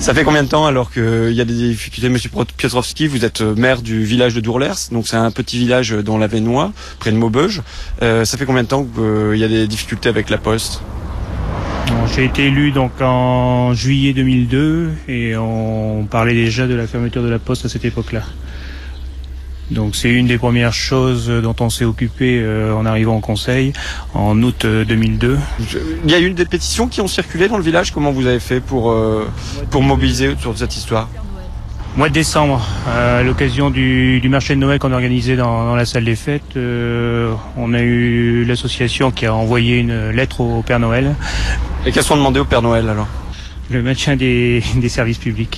Ça fait combien de temps alors qu'il y a des difficultés, Monsieur Piotrowski? Vous êtes maire du village de Dourlers, donc c'est un petit village dans l'Avesnois, près de Maubeuge. Ça fait combien de temps qu'il y a des difficultés avec la Poste? J'ai été élu donc en juillet 2002 et on parlait déjà de la fermeture de la Poste à cette époque-là. Donc c'est une des premières choses dont on s'est occupé en arrivant au conseil en août 2002. Il y a eu des pétitions qui ont circulé dans le village. Comment vous avez fait pour mobiliser autour de cette histoire? Mois de décembre, à l'occasion du marché de Noël qu'on organisait dans la salle des fêtes, on a eu l'association qui a envoyé une lettre au Père Noël. Et qu'est-ce qu'on demandait au Père Noël alors? Le maintien des services publics.